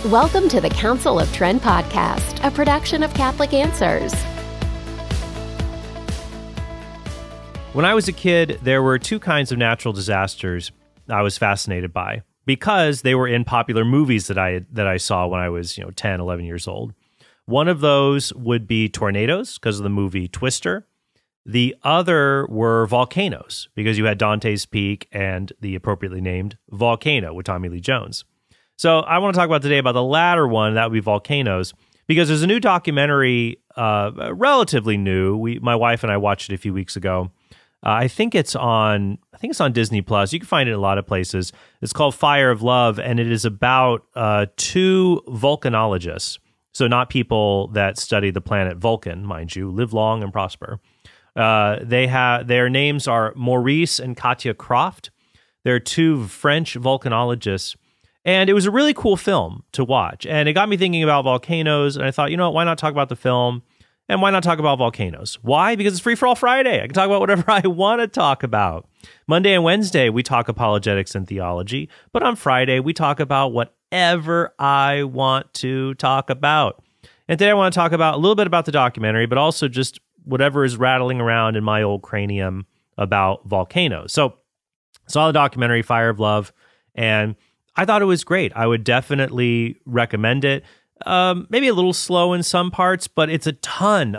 Welcome to the Council of Trent podcast, a production of Catholic Answers. When I was a kid, there were two kinds of natural disasters I was fascinated by because they were in popular movies that I saw when I was 10, 11 years old. One of those would be tornadoes because of the movie Twister. The other were volcanoes because you had Dante's Peak and the appropriately named Volcano with Tommy Lee Jones. So I want to talk about today about the latter one, that would be volcanoes, because there's a new documentary, relatively new. My wife and I watched it a few weeks ago. I think it's on Disney Plus. You can find it in a lot of places. It's called Fire of Love, and it is about two volcanologists. So not people that study the planet Vulcan, mind you, live long and prosper. Their names are Maurice and Katja Croft. They're two French volcanologists. And it was a really cool film to watch. And it got me thinking about volcanoes. And I thought, why not talk about the film? And why not talk about volcanoes? Why? Because it's Free for All Friday. I can talk about whatever I want to talk about. Monday and Wednesday, we talk apologetics and theology. But on Friday, we talk about whatever I want to talk about. And today I want to talk about a little bit about the documentary, but also just whatever is rattling around in my old cranium about volcanoes. So, saw the documentary Fire of Love, and I thought it was great. I would definitely recommend it. Maybe a little slow in some parts, but it's a ton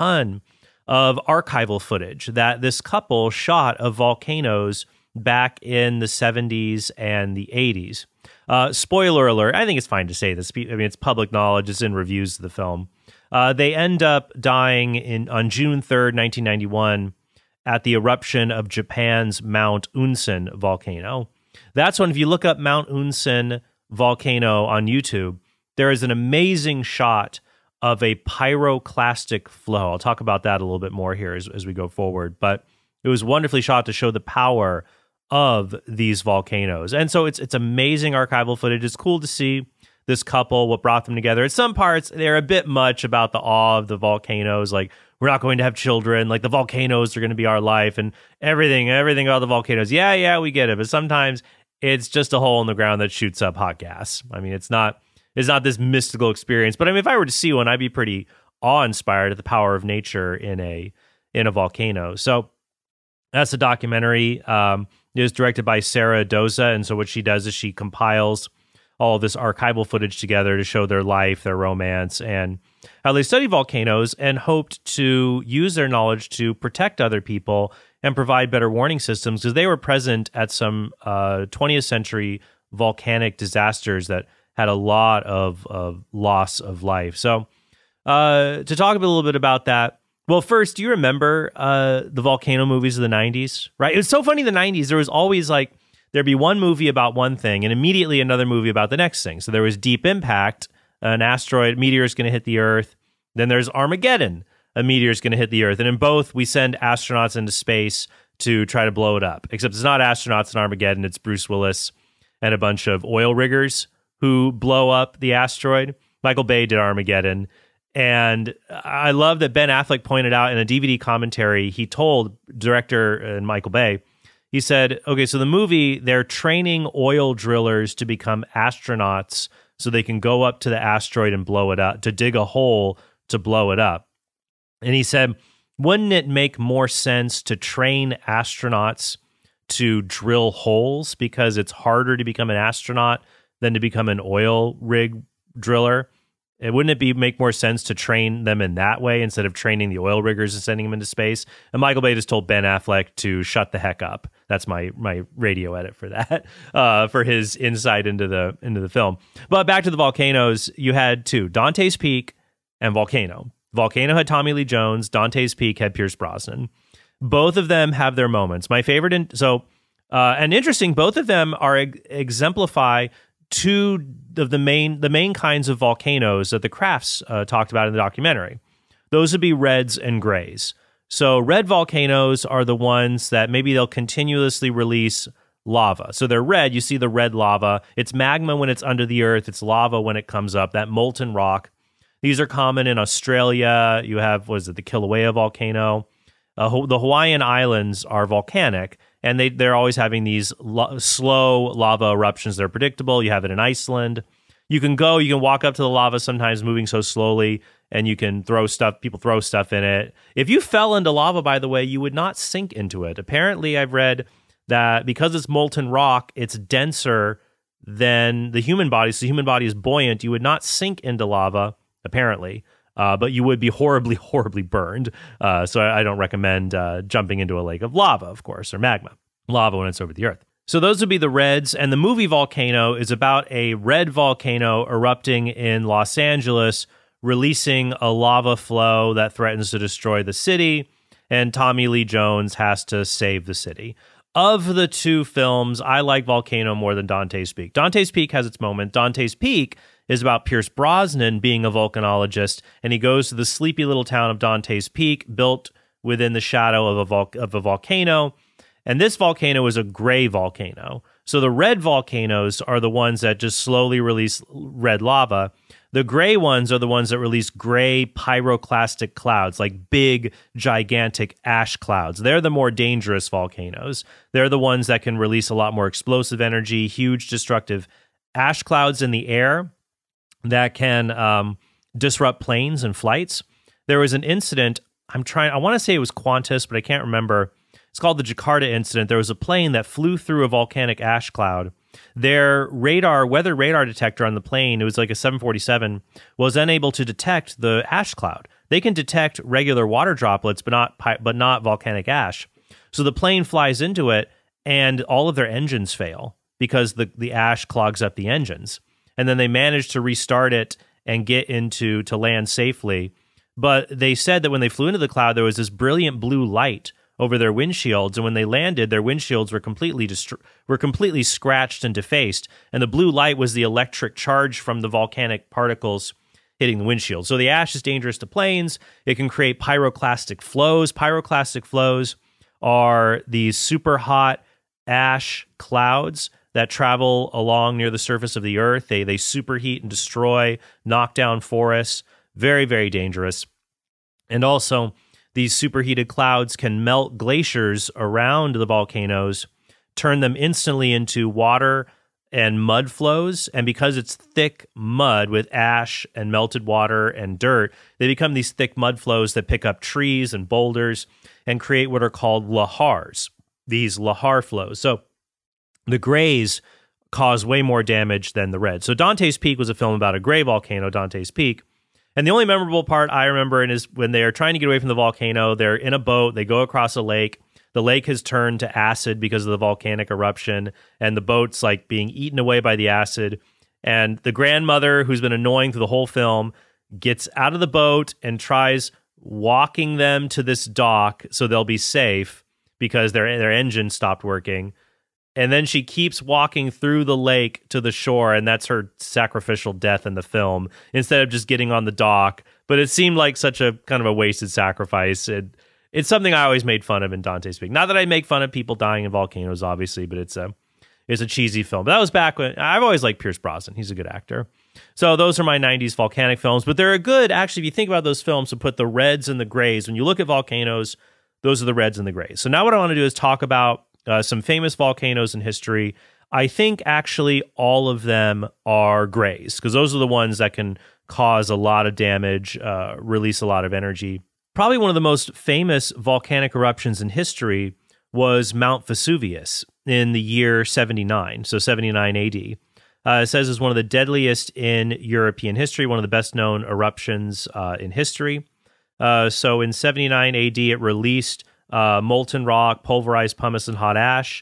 of archival footage that this couple shot of volcanoes back in the 70s and the 80s. Spoiler alert, I think it's fine to say this. I mean, it's public knowledge. It's in reviews of the film. They end up dying on June 3rd, 1991, at the eruption of Japan's Mount Unsen volcano. That's when, if you look up Mount Unsen volcano on YouTube, there is an amazing shot of a pyroclastic flow. I'll talk about that a little bit more here as we go forward. But it was wonderfully shot to show the power of these volcanoes. And so it's amazing archival footage. It's cool to see this couple, what brought them together. In some parts, they're a bit much about the awe of the volcanoes. Like, we're not going to have children. Like, the volcanoes are going to be our life and everything about the volcanoes. Yeah, we get it. But sometimes it's just a hole in the ground that shoots up hot gas. I mean, it's not this mystical experience. But I mean, if I were to see one, I'd be pretty awe-inspired at the power of nature in a volcano. So that's a documentary. It was directed by Sarah Doza. And so what she does is she compiles all of this archival footage together to show their life, their romance, and how they study volcanoes and hoped to use their knowledge to protect other people and provide better warning systems, because they were present at some 20th century volcanic disasters that had a lot of loss of life. So to talk a little bit about that, well, first, do you remember the volcano movies of the 90s? Right? It was so funny in the 90s. There was always there'd be one movie about one thing and immediately another movie about the next thing. So there was Deep Impact, an meteor is going to hit the Earth. Then there's Armageddon, a meteor is going to hit the Earth. And in both, we send astronauts into space to try to blow it up. Except it's not astronauts in Armageddon, it's Bruce Willis and a bunch of oil riggers who blow up the asteroid. Michael Bay did Armageddon. And I love that Ben Affleck pointed out in a DVD commentary, he told director and Michael Bay, he said, okay, so the movie, they're training oil drillers to become astronauts so they can go up to the asteroid and blow it up, to dig a hole to blow it up. And he said, wouldn't it make more sense to train astronauts to drill holes, because it's harder to become an astronaut than to become an oil rig driller? Wouldn't it make more sense to train them in that way instead of training the oil riggers and sending them into space? And Michael Bay just told Ben Affleck to shut the heck up. That's my radio edit for that, for his insight into the film. But back to the volcanoes, you had two, Dante's Peak and Volcano. Volcano had Tommy Lee Jones. Dante's Peak had Pierce Brosnan. Both of them have their moments. My favorite, and interesting, both of them are exemplify two of the main kinds of volcanoes that the Crafts talked about in the documentary. Those would be reds and grays. So red volcanoes are the ones that maybe they'll continuously release lava. So they're red. You see the red lava. It's magma when it's under the earth. It's lava when it comes up, that molten rock. These are common in Australia. You have, the Kilauea volcano. The Hawaiian Islands are volcanic, and they're always having these slow lava eruptions. They're predictable. You have it in Iceland. You can walk up to the lava sometimes moving so slowly, and you can people throw stuff in it. If you fell into lava, by the way, you would not sink into it. Apparently, I've read that because it's molten rock, it's denser than the human body. So the human body is buoyant. You would not sink into lava, apparently, but you would be horribly, horribly burned. So I don't recommend jumping into a lake of lava, of course, or magma. Lava when it's over the earth. So those would be the reds. And the movie Volcano is about a red volcano erupting in Los Angeles, releasing a lava flow that threatens to destroy the city. And Tommy Lee Jones has to save the city. Of the two films, I like Volcano more than Dante's Peak. Dante's Peak has its moment. Dante's Peak is about Pierce Brosnan being a volcanologist, and he goes to the sleepy little town of Dante's Peak, built within the shadow of a volcano. And this volcano is a gray volcano. So the red volcanoes are the ones that just slowly release red lava. The gray ones are the ones that release gray pyroclastic clouds, like big, gigantic ash clouds. They're the more dangerous volcanoes. They're the ones that can release a lot more explosive energy, huge destructive ash clouds in the air that can disrupt planes and flights. There was an incident, I want to say it was Qantas, but I can't remember. It's called the Jakarta incident. There was a plane that flew through a volcanic ash cloud. Their weather radar detector on the plane, it was like a 747, was unable to detect the ash cloud. They can detect regular water droplets, but not volcanic ash. So the plane flies into it, and all of their engines fail because the ash clogs up the engines. And then they manage to restart it and get to land safely. But they said that when they flew into the cloud, there was this brilliant blue light over their windshields, and when they landed, their windshields were completely scratched and defaced, and the blue light was the electric charge from the volcanic particles hitting the windshield. So the ash is dangerous to planes. It can create pyroclastic flows. Pyroclastic flows are these super hot ash clouds that travel along near the surface of the earth. They superheat and destroy, knock down forests. Very, very dangerous. And also, these superheated clouds can melt glaciers around the volcanoes, turn them instantly into water and mud flows. And because it's thick mud with ash and melted water and dirt, they become these thick mud flows that pick up trees and boulders and create what are called lahars, these lahar flows. So the grays cause way more damage than the reds. So Dante's Peak was a film about a gray volcano, Dante's Peak. And the only memorable part I remember is when they are trying to get away from the volcano. They're in a boat. They go across a lake. The lake has turned to acid because of the volcanic eruption, and the boat's like being eaten away by the acid. And the grandmother, who's been annoying through the whole film, gets out of the boat and tries walking them to this dock so they'll be safe because their engine stopped working. And then she keeps walking through the lake to the shore, and that's her sacrificial death in the film, instead of just getting on the dock. But it seemed like such a kind of a wasted sacrifice. It's something I always made fun of in Dante's Peak. Not that I make fun of people dying in volcanoes, obviously, but it's a cheesy film. But that was back when I've always liked Pierce Brosnan. He's a good actor. So those are my 90s volcanic films. But they're a good, actually, if you think about those films, to put the reds and the grays. When you look at volcanoes, those are the reds and the grays. So now what I want to do is talk about some famous volcanoes in history. I think actually all of them are grays, because those are the ones that can cause a lot of damage, release a lot of energy. Probably one of the most famous volcanic eruptions in history was Mount Vesuvius in the year 79, so 79 AD. It says it's one of the deadliest in European history, one of the best known eruptions in history. So in 79 AD, it released molten rock, pulverized pumice, and hot ash,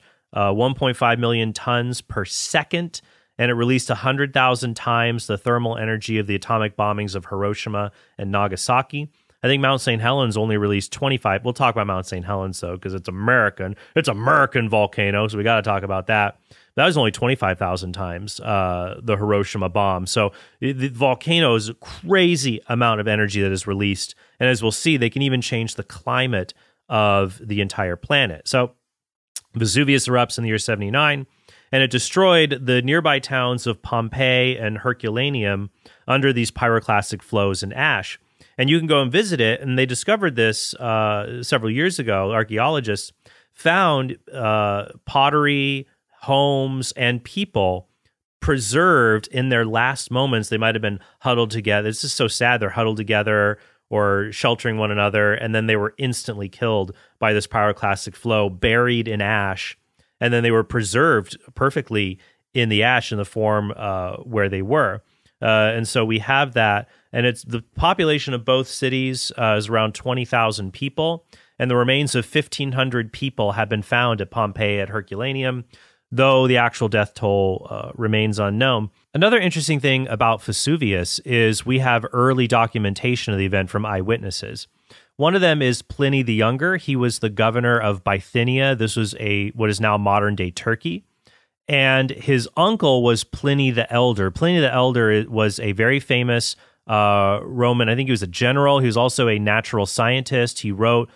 1.5 million tons per second, and it released 100,000 times the thermal energy of the atomic bombings of Hiroshima and Nagasaki. I think Mount St. Helens only released 25. We'll talk about Mount St. Helens, though, because it's American. It's American volcano, so we got to talk about that. That was only 25,000 times the Hiroshima bomb. So the volcano is a crazy amount of energy that is released. And as we'll see, they can even change the climate of the entire planet. So Vesuvius erupts in the year 79, and it destroyed the nearby towns of Pompeii and Herculaneum under these pyroclastic flows and ash. And you can go and visit it, and they discovered this several years ago. Archaeologists found pottery, homes, and people preserved in their last moments. They might have been huddled together. This is so sad. They're huddled together or sheltering one another, and then they were instantly killed by this pyroclastic flow, buried in ash, and then they were preserved perfectly in the ash in the form where they were. And so we have that, and it's the population of both cities is around 20,000 people, and the remains of 1,500 people have been found at Pompeii at Herculaneum, though the actual death toll remains unknown. Another interesting thing about Vesuvius is we have early documentation of the event from eyewitnesses. One of them is Pliny the Younger. He was the governor of Bithynia. This was what is now modern-day Turkey. And his uncle was Pliny the Elder. Pliny the Elder was a very famous Roman, I think he was a general. He was also a natural scientist. He wrote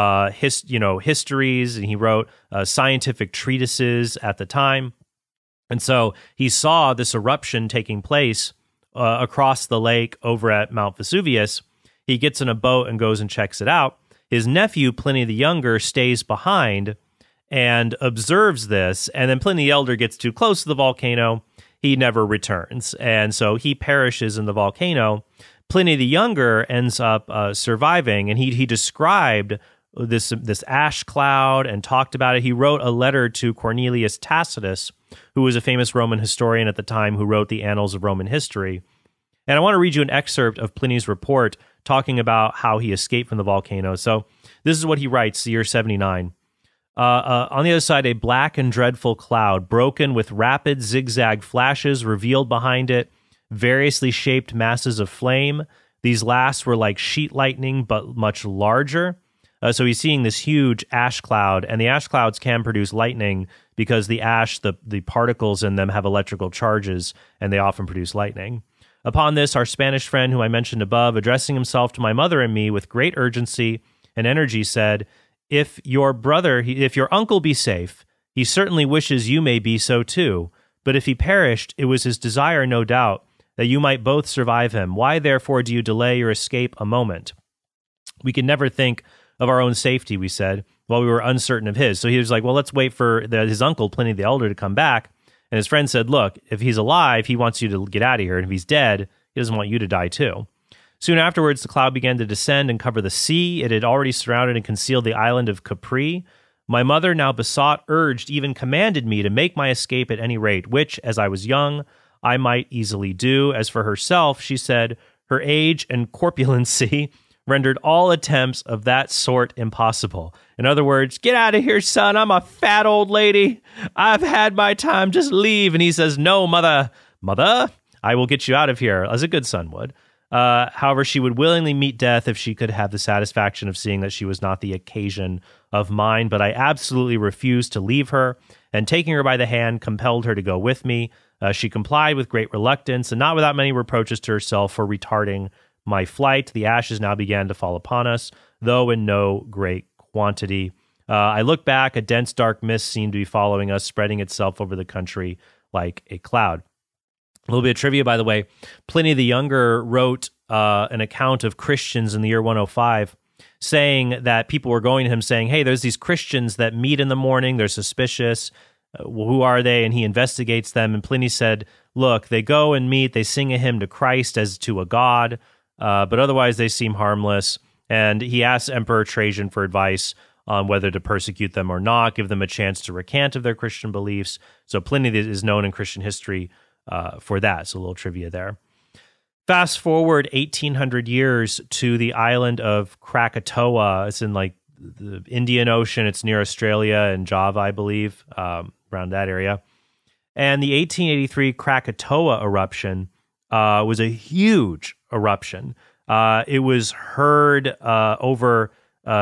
histories, and he wrote scientific treatises at the time. And so he saw this eruption taking place across the lake over at Mount Vesuvius. He gets in a boat and goes and checks it out. His nephew, Pliny the Younger, stays behind and observes this. And then Pliny the Elder gets too close to the volcano. He never returns. And so he perishes in the volcano. Pliny the Younger ends up surviving, and he described this ash cloud and talked about it. He wrote a letter to Cornelius Tacitus, who was a famous Roman historian at the time who wrote the Annals of Roman History. And I want to read you an excerpt of Pliny's report talking about how he escaped from the volcano. So this is what he writes, the year 79. On the other side, a black and dreadful cloud, broken with rapid zigzag flashes, revealed behind it variously shaped masses of flame. These last were like sheet lightning, but much larger. So he's seeing this huge ash cloud, and the ash clouds can produce lightning because the ash, the particles in them have electrical charges, and they often produce lightning. Upon this, our Spanish friend, whom I mentioned above, addressing himself to my mother and me with great urgency and energy, said, if your uncle be safe, he certainly wishes you may be so too. But if he perished, it was his desire, no doubt, that you might both survive him. Why, therefore, do you delay your escape a moment? We could never think of our own safety, we said, while we were uncertain of his. So he was like, well, let's wait for his uncle, Pliny the Elder, to come back. And his friend said, look, if he's alive, he wants you to get out of here. And if he's dead, he doesn't want you to die too. Soon afterwards, the cloud began to descend and cover the sea. It had already surrounded and concealed the island of Capri. My mother now besought, urged, even commanded me to make my escape at any rate, which, as I was young, I might easily do. As for herself, she said, her age and corpulency rendered all attempts of that sort impossible. In other words, get out of here, son. I'm a fat old lady. I've had my time. Just leave. And he says, no, mother, I will get you out of here, as a good son would. However, she would willingly meet death if she could have the satisfaction of seeing that she was not the occasion of mine. But I absolutely refused to leave her, and taking her by the hand, compelled her to go with me. She complied with great reluctance, and not without many reproaches to herself for retarding my flight. The ashes now began to fall upon us, though in no great quantity. I looked back, a dense dark mist seemed to be following us, spreading itself over the country like a cloud. A little bit of trivia, by the way. Pliny the Younger wrote an account of Christians in the year 105, saying that people were going to him saying, hey, there's these Christians that meet in the morning, they're suspicious. Who are they? And he investigates them. And Pliny said, look, they go and meet, they sing a hymn to Christ as to a god, but otherwise they seem harmless. And he asks Emperor Trajan for advice on whether to persecute them or not, give them a chance to recant of their Christian beliefs. So Pliny is known in Christian history for that. So a little trivia there. Fast forward 1,800 years to the island of Krakatoa. It's in like the Indian Ocean. It's near Australia and Java, I believe, around that area. And the 1883 Krakatoa eruption was a huge eruption. It was heard over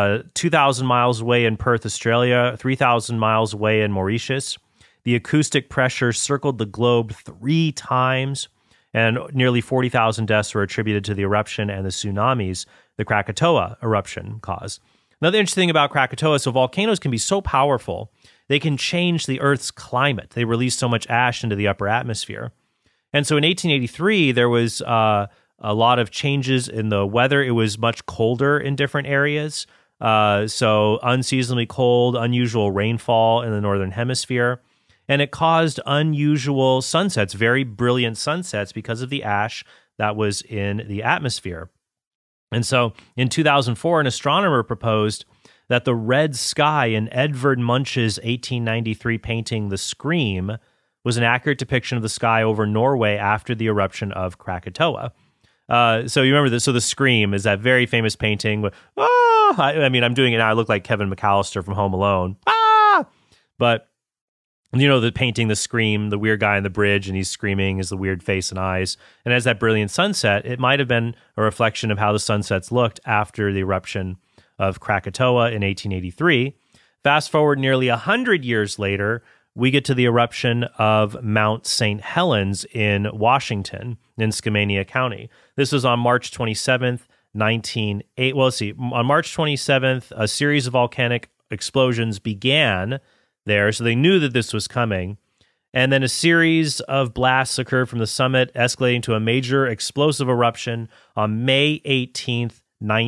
2,000 miles away in Perth, Australia, 3,000 miles away in Mauritius. The acoustic pressure circled the globe 3 times, and nearly 40,000 deaths were attributed to the eruption and the tsunamis the Krakatoa eruption caused. Another interesting thing about Krakatoa, so volcanoes can be so powerful, they can change the Earth's climate. They release so much ash into the upper atmosphere. And so in 1883, there was a lot of changes in the weather. It was much colder in different areas. So unseasonably cold, unusual rainfall in the northern hemisphere. and it caused unusual sunsets, very brilliant sunsets, because of the ash that was in the atmosphere. And so in 2004, an astronomer proposed that the red sky in Edvard Munch's 1893 painting The Scream was an accurate depiction of the sky over Norway after the eruption of Krakatoa. So you remember this? So The Scream is that very famous painting with, I mean, I'm doing it now. I look like Kevin McAllister from Home Alone. But you know, the painting The Scream, the weird guy on the bridge, and he's screaming, is the weird face and eyes. And as that brilliant sunset, it might have been a reflection of how the sunsets looked after the eruption of Krakatoa in 1883. Fast forward nearly 100 years later, we get to the eruption of Mount St. Helens in Washington, in Skamania County. This was on March 27th, on March 27th, a series of volcanic explosions began there, so they knew that this was coming. And then a series of blasts occurred from the summit, escalating to a major explosive eruption on May 18th,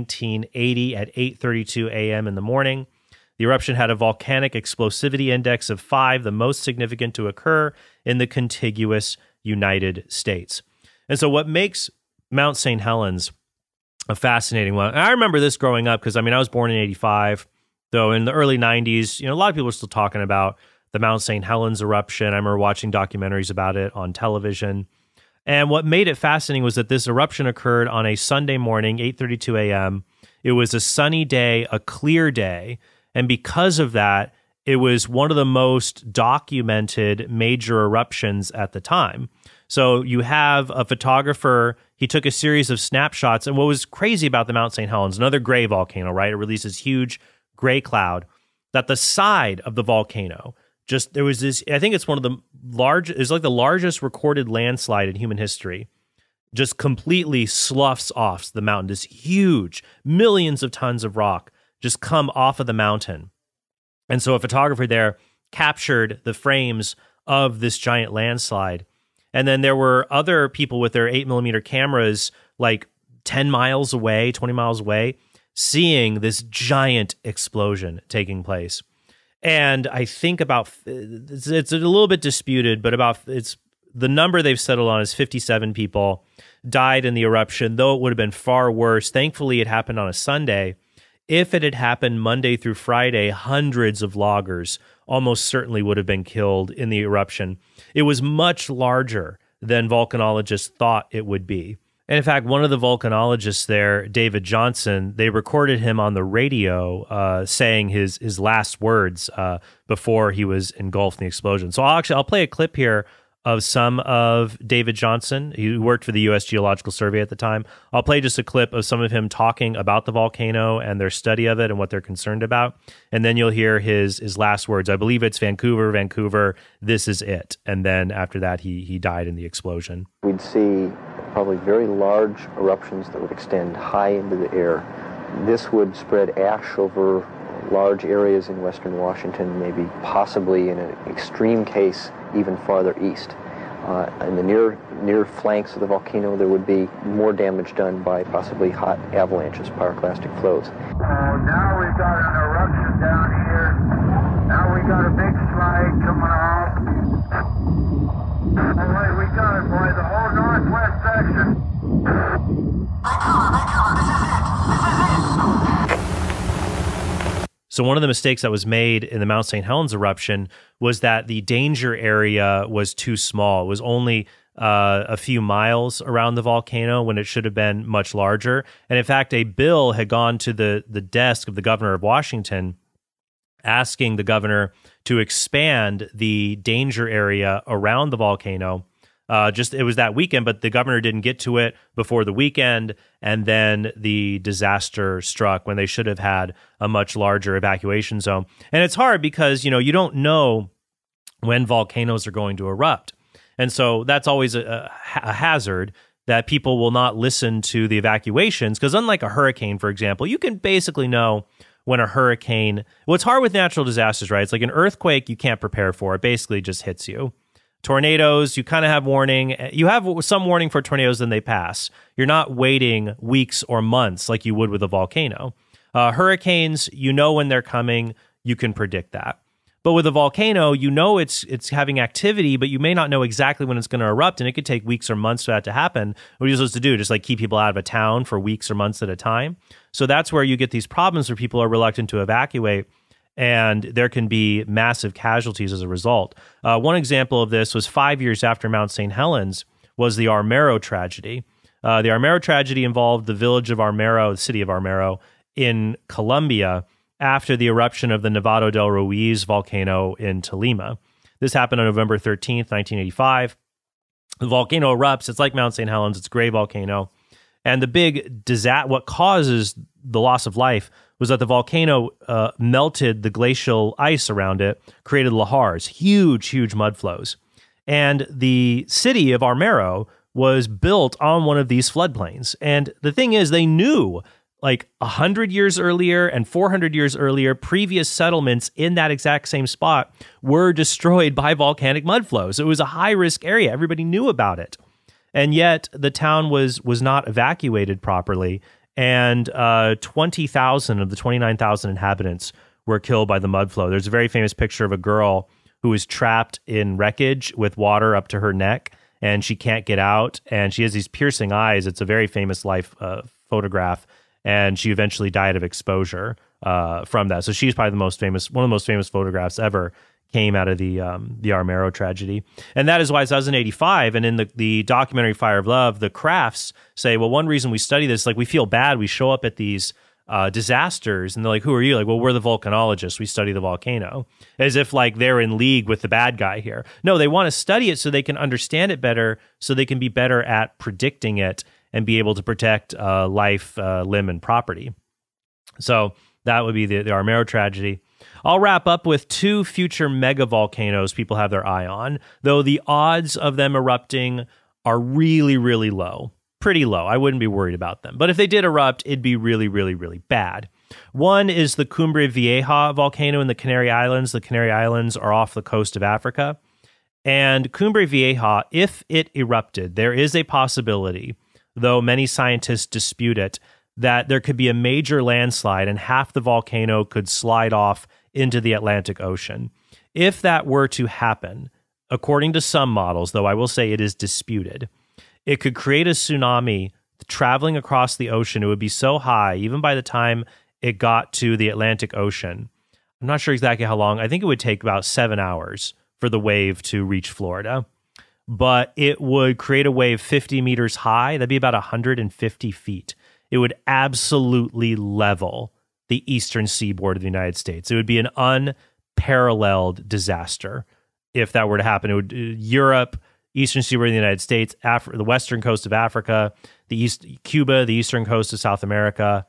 1980 at 8:32 a.m. in the morning. The eruption had a volcanic explosivity index of 5, the most significant to occur in the contiguous United States. And so what makes Mount St. Helens a fascinating one, and I remember this growing up because, I mean, I was born in 85, though in the early 90s, you know, a lot of people were still talking about the Mount St. Helens eruption. I remember watching documentaries about it on television. And what made it fascinating was that this eruption occurred on a Sunday morning, 8:32 a.m. It was a sunny day, a clear day. And because of that, it was one of the most documented major eruptions at the time. So you have a photographer, he took a series of snapshots. And what was crazy about the Mount St. Helens, another gray volcano, right? It releases huge gray cloud, that the side of the volcano, there was this, I think it's one of the it's like the largest recorded landslide in human history, just completely sloughs off the mountain. This huge, millions of tons of rock just come off of the mountain. And so a photographer there captured the frames of this giant landslide. And then there were other people with their 8mm cameras, like 10 miles away, 20 miles away, seeing this giant explosion taking place. And I think it's a little bit disputed, but the number they've settled on is 57 people died in the eruption, though it would have been far worse. Thankfully, it happened on a Sunday. If it had happened Monday through Friday, hundreds of loggers almost certainly would have been killed in the eruption. It was much larger than volcanologists thought it would be. And in fact, one of the volcanologists there, David Johnson, they recorded him on the radio saying his last words before he was engulfed in the explosion. So I'll play a clip here of some of David Johnson. He worked for the U.S. Geological Survey at the time. I'll play just a clip of some of him talking about the volcano and their study of it and what they're concerned about. And then you'll hear his last words. I believe it's Vancouver, this is it. And then after that, he died in the explosion. We'd see probably very large eruptions that would extend high into the air. This would spread ash over large areas in western Washington, maybe possibly in an extreme case even farther east. In the near flanks of the volcano, there would be more damage done by possibly hot avalanches, pyroclastic flows. Now we've got an eruption down here. Now we got a big slide coming off. Oh wait, we got it, boy, the whole northwest section. So one of the mistakes that was made in the Mount St. Helens eruption was that the danger area was too small. It was only a few miles around the volcano when it should have been much larger. And in fact, a bill had gone to the desk of the governor of Washington asking the governor to expand the danger area around the volcano. It was that weekend, but the governor didn't get to it before the weekend, and then the disaster struck when they should have had a much larger evacuation zone. And it's hard because, you don't know when volcanoes are going to erupt. And so that's always a hazard that people will not listen to the evacuations, because unlike a hurricane, for example, you can basically know when a hurricane, what's hard with natural disasters, right? It's like an earthquake you can't prepare for. It basically just hits you. Tornadoes, you kind of have warning. You have some warning for tornadoes, then they pass. You're not waiting weeks or months like you would with a volcano. Hurricanes, you know when they're coming. You can predict that. But with a volcano, you know it's having activity, but you may not know exactly when it's going to erupt, and it could take weeks or months for that to happen. What are you supposed to do? Just like keep people out of a town for weeks or months at a time? So that's where you get these problems where people are reluctant to evacuate, and there can be massive casualties as a result. One example of this was 5 years after Mount St. Helens was the Armero tragedy. The Armero tragedy involved the village of Armero, the city of Armero, in Colombia, after the eruption of the Nevado del Ruiz volcano in Tolima. This happened on November 13th, 1985. The volcano erupts. It's like Mount St. Helens. It's a gray volcano. And the big disaster, what causes the loss of life, was that the volcano melted the glacial ice around it, created lahars, huge mud flows. And the city of Armero was built on one of these floodplains. And the thing is, they knew like 100 years earlier and 400 years earlier, previous settlements in that exact same spot were destroyed by volcanic mud flows. It was a high-risk area. Everybody knew about it. And yet the town was not evacuated properly, and 20,000 of the 29,000 inhabitants were killed by the mud flow. There's a very famous picture of a girl who was trapped in wreckage with water up to her neck, and she can't get out, and she has these piercing eyes. It's a very famous life photograph. And she eventually died of exposure from that. So she's probably one of the most famous photographs ever came out of the Armero tragedy. And that is why 2085, and in the documentary Fire of Love, the Crafts say, well, one reason we study this, like we feel bad, we show up at these disasters, and they're like, who are you? Like, well, we're the volcanologists, we study the volcano. As if like they're in league with the bad guy here. No, they want to study it so they can understand it better, so they can be better at predicting it and be able to protect life, limb, and property. So that would be the Armero tragedy. I'll wrap up with two future mega volcanoes people have their eye on, though the odds of them erupting are really, really low. Pretty low. I wouldn't be worried about them. But if they did erupt, it'd be really, really, really bad. One is the Cumbre Vieja volcano in the Canary Islands. The Canary Islands are off the coast of Africa. And Cumbre Vieja, if it erupted, there is a possibility, though many scientists dispute it, that there could be a major landslide and half the volcano could slide off into the Atlantic Ocean. If that were to happen, according to some models, though I will say it is disputed, it could create a tsunami traveling across the ocean. It would be so high, even by the time it got to the Atlantic Ocean. I'm not sure exactly how long. I think it would take about 7 hours for the wave to reach Florida. But it would create a wave 50 meters high. That'd be about 150 feet. It would absolutely level the eastern seaboard of the United States. It would be an unparalleled disaster if that were to happen. It would Europe, eastern seaboard of the United States, the western coast of Africa, Cuba, the eastern coast of South America.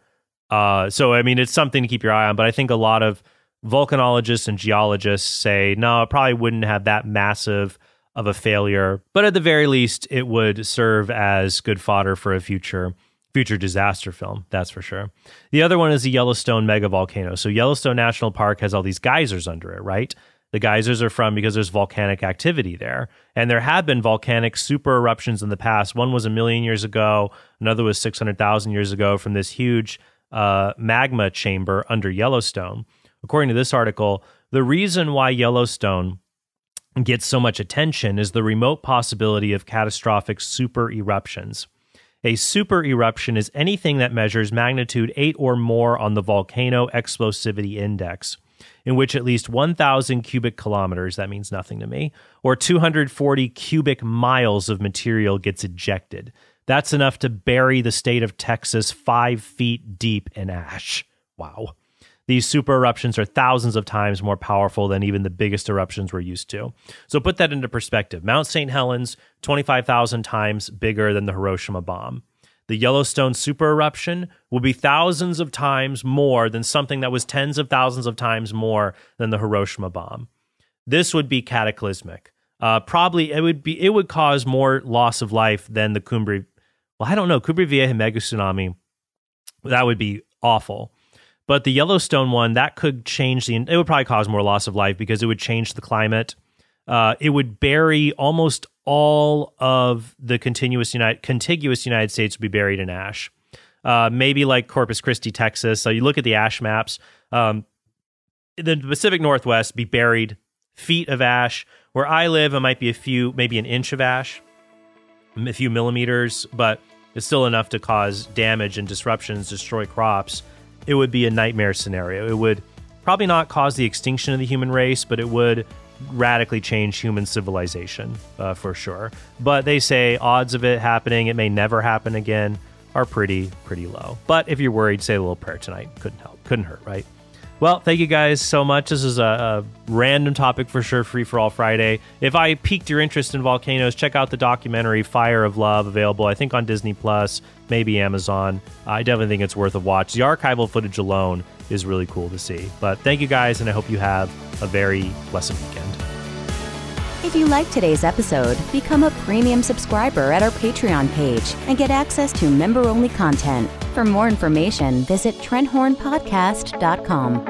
So, I mean, it's something to keep your eye on. But I think a lot of volcanologists and geologists say, no, it probably wouldn't have that massive of a failure, but at the very least, it would serve as good fodder for a future disaster film, that's for sure. The other one is the Yellowstone megavolcano. So Yellowstone National Park has all these geysers under it, right? The geysers are because there's volcanic activity there. And there have been volcanic super eruptions in the past. One was 1 million years ago. Another was 600,000 years ago from this huge magma chamber under Yellowstone. According to this article, the reason why Yellowstone gets so much attention is the remote possibility of catastrophic super eruptions. A super eruption is anything that measures magnitude 8 or more on the volcano explosivity index, in which at least 1,000 cubic kilometers, that means nothing to me, or 240 cubic miles of material gets ejected. That's enough to bury the state of Texas 5 feet deep in ash. Wow. These super eruptions are thousands of times more powerful than even the biggest eruptions we're used to. So put that into perspective. Mount St. Helens, 25,000 times bigger than the Hiroshima bomb. The Yellowstone super eruption will be thousands of times more than something that was tens of thousands of times more than the Hiroshima bomb. This would be cataclysmic. Probably it would cause more loss of life than the Cumbre. Well, I don't know. Cumbre Vieja mega tsunami. That would be awful. But the Yellowstone one, that could change it would probably cause more loss of life because it would change the climate. It would bury almost all of the contiguous United States would be buried in ash. Maybe like Corpus Christi, Texas. So you look at the ash maps. in the Pacific Northwest, be buried, feet of ash. Where I live, it might be maybe an inch of ash, a few millimeters, but it's still enough to cause damage and disruptions, destroy crops. It would be a nightmare scenario. It would probably not cause the extinction of the human race, but it would radically change human civilization for sure. But they say odds of it happening, it may never happen again, are pretty low. But if you're worried, say a little prayer tonight. Couldn't hurt, right? Well, thank you guys so much. This is a random topic for sure, Free for All Friday. If I piqued your interest in volcanoes, check out the documentary Fire of Love, available, I think, on Disney+, maybe Amazon. I definitely think it's worth a watch. The archival footage alone is really cool to see. But thank you guys, and I hope you have a very blessed weekend. If you liked today's episode, become a premium subscriber at our Patreon page and get access to member-only content. For more information, visit TrentHornPodcast.com.